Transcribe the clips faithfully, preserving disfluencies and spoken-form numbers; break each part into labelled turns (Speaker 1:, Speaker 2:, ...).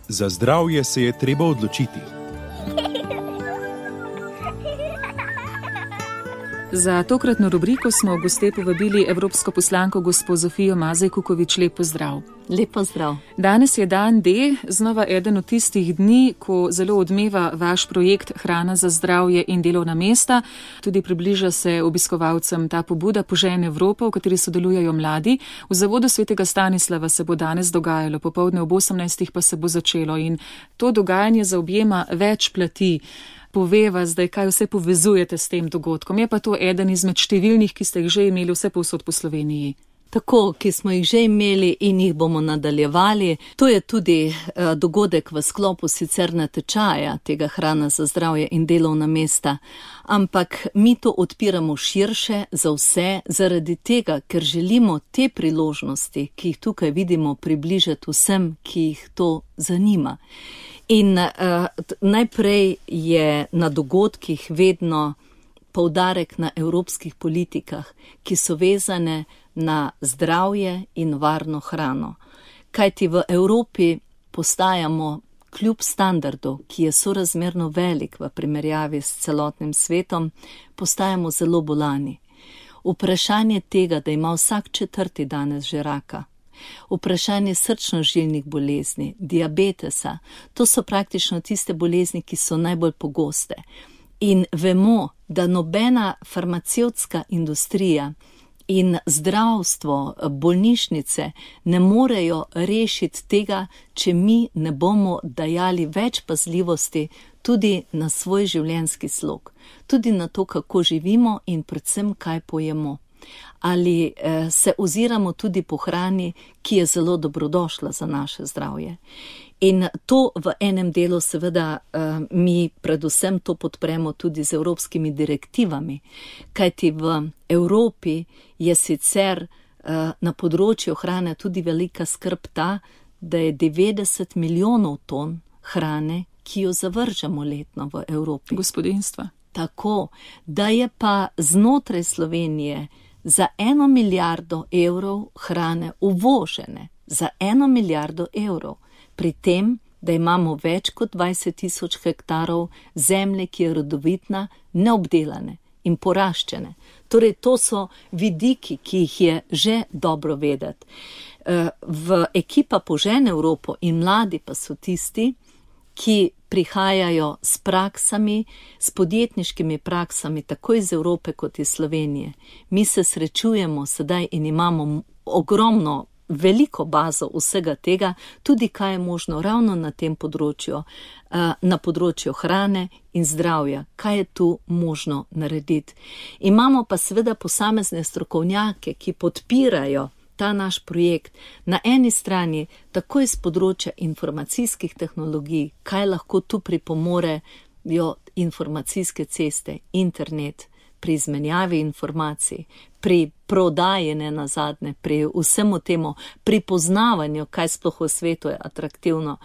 Speaker 1: Za zdravje se je treba odločiti.
Speaker 2: Za tokratno rubriko smo v goste povabili evropsko poslanko gospo Zofijo Mazej Kukovič. Lep pozdrav.
Speaker 3: Lep pozdrav.
Speaker 2: Danes je dan D, znova eden od tistih dni, ko zelo odmeva vaš projekt Hrana za zdravje in delovna mesta. Tudi približa se obiskovalcem ta pobuda Požen Evropo, v kateri sodelujejo mladi. V zavodu svetega Stanislava se bo danes dogajalo, popoldne ob osemnajstih pa se bo začelo in to dogajanje zaobjema več plati. Poveva zdaj, kaj vse povezujete s tem dogodkom. Je pa to eden izmed številnih, ki ste jih že imeli vse povsod po Sloveniji.
Speaker 3: Tako, ki smo jih že imeli in jih bomo nadaljevali. To je tudi uh, dogodek v sklopu sicer natečaja tega Hrana za zdravje in delovna mesta. Ampak mi to odpiramo širše za vse, zaradi tega, ker želimo te priložnosti, ki jih tukaj vidimo, približati vsem, ki jih to zanima. In uh, najprej je na dogodkih vedno poudarek na evropskih politikah, ki so vezane na zdravje in varno hrano. Kajti v Evropi postajamo kljub standardu, ki je sorazmerno velik v primerjavi s celotnim svetom, postajamo zelo bolani. Vprašanje tega, da ima vsak četrti danes že raka, vprašanje srčno-žilnih bolezni, diabetesa, to so praktično tiste bolezni, ki so najbolj pogoste. In vemo, da nobena farmacevtska industrija in zdravstvo, bolnišnice ne morejo rešiti tega, če mi ne bomo dajali več pazljivosti tudi na svoj življenjski slog, tudi na to, kako živimo in predvsem, kaj pojemo. Ali eh, se oziramo tudi po hrani, ki je zelo dobrodošla za naše zdravje. In to v enem delu seveda eh, mi predvsem to podpremo tudi z evropskimi direktivami, kajti v Evropi je sicer eh, na področju hrane tudi velika skrb ta, da je devetdeset milijonov ton hrane, ki jo zavržemo letno v Evropi.
Speaker 2: Gospodinstva.
Speaker 3: Tako, da je pa znotraj Slovenije za eno milijardo evrov hrane uvožene, za eno milijardo evrov, pri tem, da imamo več kot dvajset tisoč hektarov zemlje, ki je rodovitna, neobdelane in poraščene. Torej, to so vidiki, ki jih je že dobro vedeti. V ekipa Požen Evropo in mladi pa so tisti, ki prihajajo s praksami, s podjetniškimi praksami, tako iz Evrope kot iz Slovenije. Mi se srečujemo sedaj in imamo ogromno, veliko bazo vsega tega, tudi kaj je možno ravno na tem področju, na področju hrane in zdravja, kaj je tu možno narediti. Imamo pa seveda posamezne strokovnjake, ki podpirajo ta naš projekt, na eni strani tako iz področja informacijskih tehnologij, kaj lahko tu pripomorejo informacijske ceste, internet, pri izmenjavi informacij, pri prodaji ne nazadnje, pri vsemu temu, pri poznavanju, kaj sploh v svetu je atraktivno.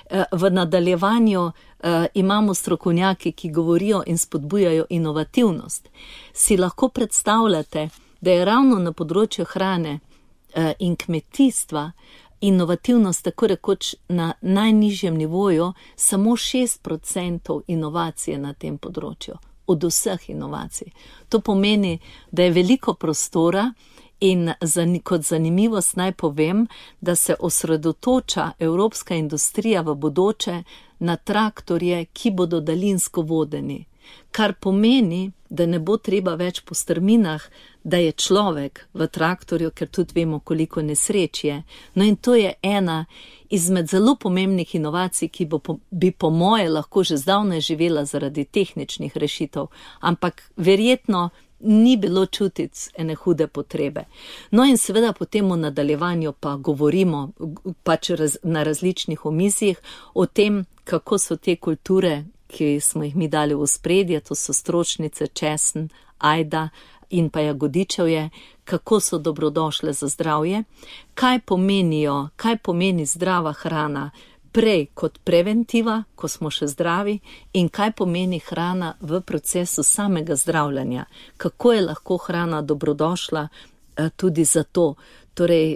Speaker 3: V nadaljevanju uh, imamo strokovnjaki, ki govorijo in spodbujajo inovativnost. Si lahko predstavljate, da je ravno na področju hrane in kmetijstva inovativnost tako rekoč na najnižjem nivoju, samo šest procentov inovacije na tem področju, od vseh inovacij. To pomeni, da je veliko prostora in kot zanimivost naj povem, da se osredotoča evropska industrija v bodoče na traktorje, ki bodo daljinsko vodeni. Kar pomeni, da ne bo treba več po strminah, da je človek v traktorju, ker tudi vemo, koliko nesreč je. No in to je ena izmed zelo pomembnih inovacij, ki bo, bi po moje lahko že zdavnaj živela zaradi tehničnih rešitev, ampak verjetno ni bilo čutiti ene hude potrebe. No in seveda potem v nadaljevanju pa govorimo pač raz, na različnih omizjih o tem, kako so te kulture, ki smo jih mi dali v ospredje, to so stročnice, česen, ajda in pa jagodičevje, kako so dobrodošle za zdravje, kaj pomenijo, kaj pomeni zdrava hrana prej kot preventiva, ko smo še zdravi, in kaj pomeni hrana v procesu samega zdravljanja, kako je lahko hrana dobrodošla tudi za to. Torej,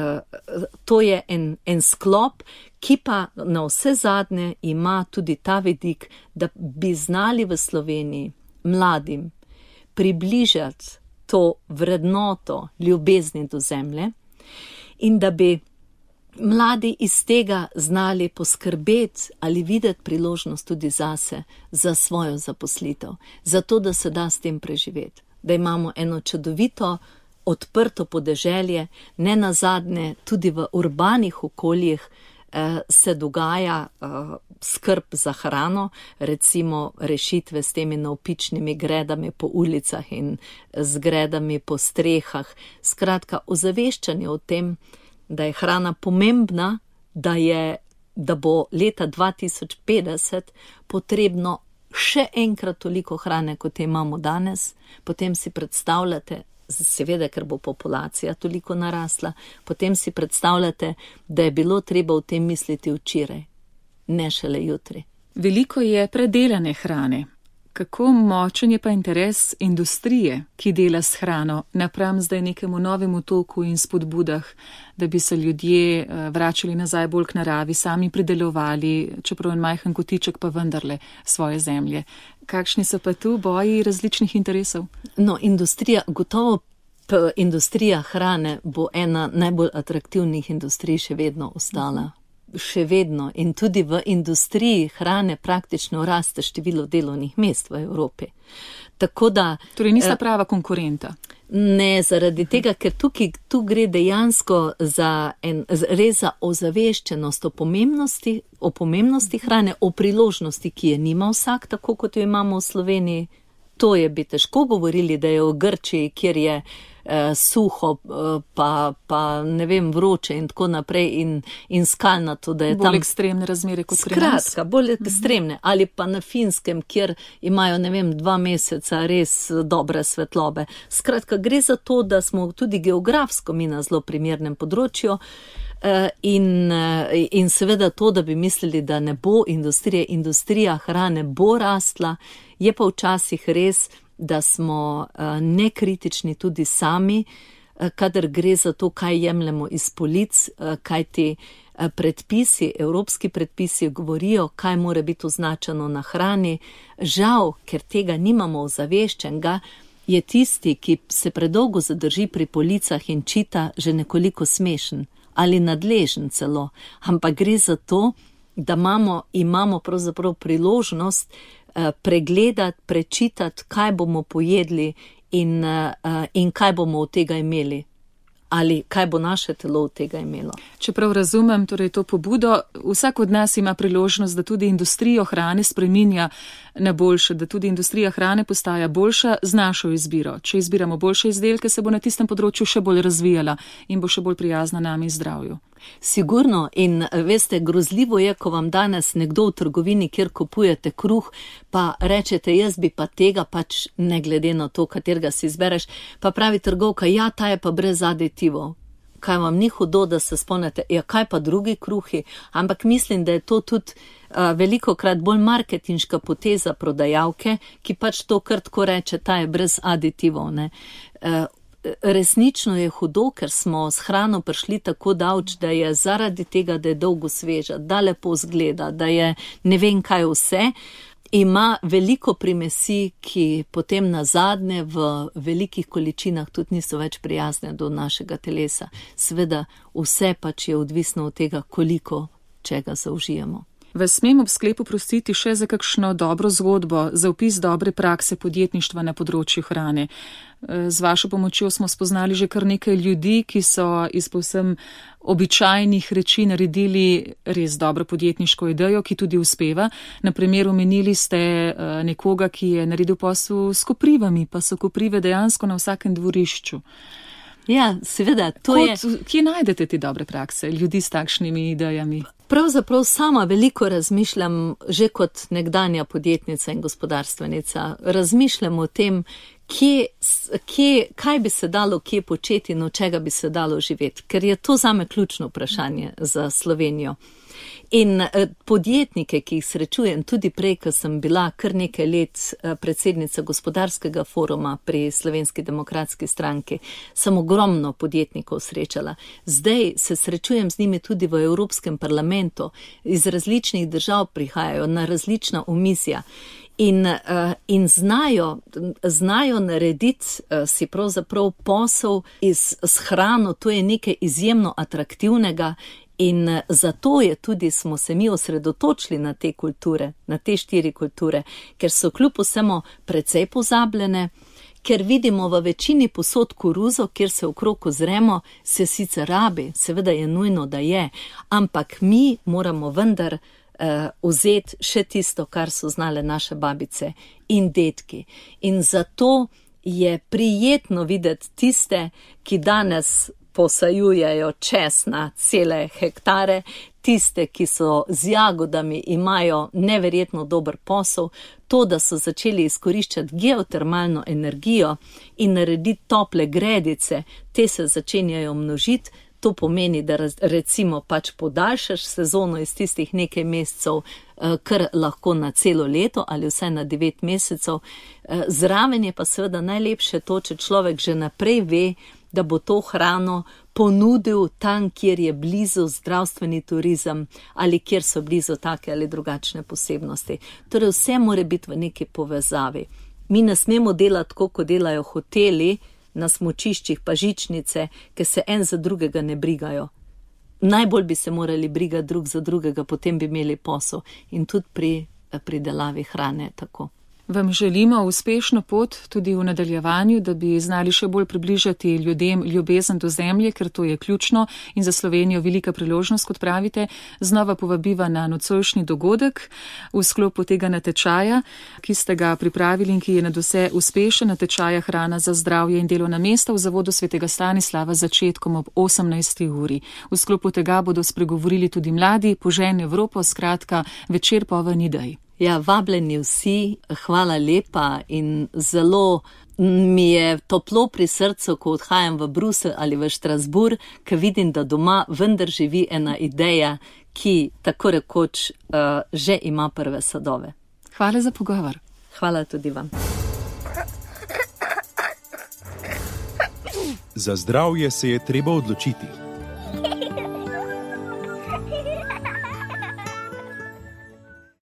Speaker 3: to je en, en sklop, ki pa na vse zadnje ima tudi ta vidik, da bi znali v Sloveniji mladim približati to vrednoto ljubezni do zemlje in da bi mladi iz tega znali poskrbeti ali videti priložnost tudi zase, za svojo zaposlitev, zato da se da s tem preživeti, da imamo eno čudovito, odprto podeželje, ne nazadnje tudi v urbanih okoljih eh, se dogaja eh, skrb za hrano, recimo rešitve s temi navpičnimi gredami po ulicah in z gredami po strehah, skratka ozaveščanje o tem, da je hrana pomembna, da, je, da bo leta dva tisoč petdeset potrebno še enkrat toliko hrane, kot je imamo danes, potem si predstavljate, seveda, ker bo populacija toliko narasla, potem si predstavljate, da je bilo treba o tem misliti včeraj, ne šele jutri.
Speaker 2: Veliko je predelane hrane. Kako močen je pa interes industrije, ki dela s hrano, napram zdaj nekemu novemu toku in spodbudah, da bi se ljudje vračali nazaj bolj k naravi, sami pridelovali, čeprav en majhen kotiček pa vendarle svoje zemlje. Kakšni so pa tu boji različnih interesov?
Speaker 3: No, industrija, gotovo industrija hrane bo ena najbolj atraktivnih industrij še vedno ostala. Še vedno in tudi v industriji hrane praktično raste število delovnih mest v Evropi. Tako da...
Speaker 2: Torej nista prava konkurenta.
Speaker 3: Ne, zaradi tega, ker tukaj, tu gre dejansko za en, res za ozaveščenost o pomembnosti, o pomembnosti hrane, o priložnosti, ki je nima vsak, tako kot jo imamo v Sloveniji. To je bi težko govorili, da je v Grčiji, kjer je eh, suho, eh, pa, pa ne vem, vroče in tako naprej in, in skalnato, da je
Speaker 2: bolj
Speaker 3: tam...
Speaker 2: Bolj ekstremne razmere kot pri nas.
Speaker 3: Skratka, bolj ekstremne. Ali pa na Finskem, kjer imajo, ne vem, dva meseca res dobre svetlobe. Skratka, gre za to, da smo tudi geografsko mi na zelo primernem področju eh, in, eh, in seveda to, da bi mislili, da ne bo industrije, industrija hrane bo rastla, je pa včasih res, da smo uh, nekritični tudi sami, uh, kadar gre za to, kaj jemljemo iz polic, uh, kaj ti uh, predpisi, evropski predpisi govorijo, kaj mora biti označeno na hrani. Žal, ker tega nimamo ozaveščenega, je tisti, ki se predolgo zadrži pri policah in čita, že nekoliko smešen ali nadležen celo. Ampak gre za to, da imamo, imamo pravzaprav priložnost pregledati, prečitati, kaj bomo pojedli in, in kaj bomo od tega imeli. Ali kaj bo naše telo od tega imelo.
Speaker 2: Čeprav razumem torej to pobudo, vsak od nas ima priložnost, da tudi industrijo hrane spreminja na boljše, da tudi industrija hrane postaja boljša z našo izbiro. Če izbiramo boljše izdelke, se bo na tistem področju še bolj razvijala in bo še bolj prijazna nam in zdravju.
Speaker 3: Sigurno in veste, grozljivo je, ko vam danes nekdo v trgovini, kjer kupujete kruh, pa rečete, jaz bi pa tega pač ne glede na to, katerega si izbereš, pa pravi trgovka, ja, ta je pa brez aditivov. Kaj vam ni hudo, da se spomnite, ja, kaj pa drugi kruhi, ampak mislim, da je to tudi uh, velikokrat bolj marketinška poteza prodajalke, ki pač to kar tako reče, ta je brez aditivov, ne. Uh, Resnično je hudo, ker smo s hrano prišli tako daleč, da je zaradi tega, da je dolgo sveža, da lepo zgleda, da je ne vem kaj vse, ima veliko primesi, ki potem nazadnje v velikih količinah tudi niso več prijazne do našega telesa. Sveda vse pač je odvisno od tega, koliko čega zaužijemo.
Speaker 2: Vas smem ob sklepu prositi še za kakšno dobro zgodbo, za opis dobre prakse podjetništva na področju hrane. Z vašo pomočjo smo spoznali že kar nekaj ljudi, ki so iz povsem običajnih reči naredili res dobro podjetniško idejo, ki tudi uspeva. Na primer, omenili ste nekoga, ki je naredil posel s koprivami, pa so koprive dejansko na vsakem dvorišču.
Speaker 3: Ja, seveda, to
Speaker 2: Kot,
Speaker 3: je...
Speaker 2: Kje najdete te dobre prakse, ljudi s takšnimi idejami?
Speaker 3: Pravzaprav sama veliko razmišljam, že kot nekdanja podjetnica in gospodarstvenica, razmišljam o tem, kje, kje, kaj bi se dalo kje početi in od čega bi se dalo živeti, ker je to zame ključno vprašanje za Slovenijo. In podjetnike, ki jih srečujem, tudi prej, ko sem bila kar nekaj let predsednica gospodarskega foruma pri Slovenski demokratski stranki, sem ogromno podjetnikov srečala. Zdaj se srečujem z njimi tudi v Evropskem parlamentu, iz različnih držav prihajajo na različna omizja. In, in znajo, znajo narediti si pravzaprav posel iz, s hrano, to je nekaj izjemno atraktivnega. In zato je tudi smo se mi osredotočili na te kulture, na te štiri kulture, ker so kljub vsemu precej pozabljene, ker vidimo v večini posod koruzo, kjer se okrog ozremo, se sicer rabi, seveda je nujno, da je, ampak mi moramo vendar uh, vzeti še tisto, kar so znale naše babice in detki. In zato je prijetno videti tiste, ki danes posajujejo česna cele hektare, tiste, ki so z jagodami, imajo neverjetno dober posel, to, da so začeli izkoriščati geotermalno energijo in narediti tople gredice, te se začenjajo množiti, to pomeni, da recimo pač podaljšaš sezono iz tistih nekaj mesecev, kar lahko na celo leto ali vsaj na devet mesecev. Zraven je pa seveda najlepše to, če človek že naprej ve, da bo to hrano ponudil tam, kjer je blizu zdravstveni turizem ali kjer so blizu take ali drugačne posebnosti. Torej vse mora biti v neki povezavi. Mi ne smemo delati tako, kot delajo hoteli na smučiščih pa žičnice, ker se en za drugega ne brigajo. Najbolj bi se morali brigati drug za drugega, potem bi imeli posel in tudi pri pridelavi hrane tako.
Speaker 2: Vam želimo uspešno pot tudi v nadaljevanju, da bi znali še bolj približati ljudem ljubezen do zemlje, ker to je ključno in za Slovenijo velika priložnost, kot pravite. Znova povabiva na nocojšnji dogodek v sklopu tega natečaja, ki ste ga pripravili in ki je nadvse uspešen, natečaja Hrana za zdravje in delovna mesta v Zavodu svetega Stanislava z začetkom ob osemnajsti uri. V sklopu tega bodo spregovorili tudi mladi, Požen Evropo, skratka večer poln idej.
Speaker 3: Ja, vabljeni vsi, hvala lepa in zelo mi je toplo pri srcu, ko odhajam v Bruselj ali v Štrasburg, ker vidim, da doma vendar živi ena ideja, ki tako rekoč uh, že ima prve sadove.
Speaker 2: Hvala za pogovor.
Speaker 3: Hvala tudi vam.
Speaker 1: Za zdravje se je treba odločiti.